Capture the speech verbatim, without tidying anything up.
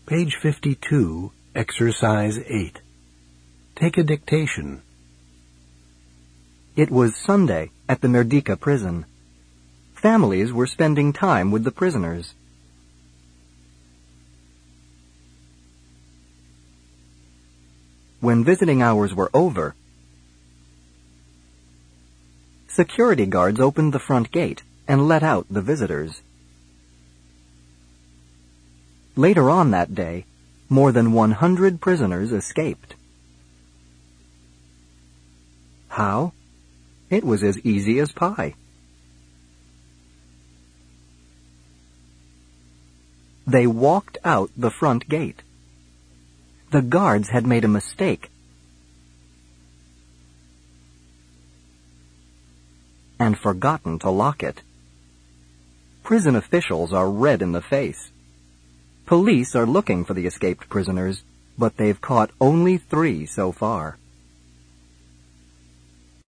Page fifty-two, Exercise eight. Take a dictation. It was Sunday at the Merdeka prison. Families were spending time with the prisoners. When visiting hours were over, security guards opened the front gate and let out the visitors. Later on that day, more than one hundred prisoners escaped. How? It was as easy as pie. They walked out the front gate. The guards had made a mistake and forgotten to lock it. Prison officials are red in the face. Police are looking for the escaped prisoners, but they've caught only three so far.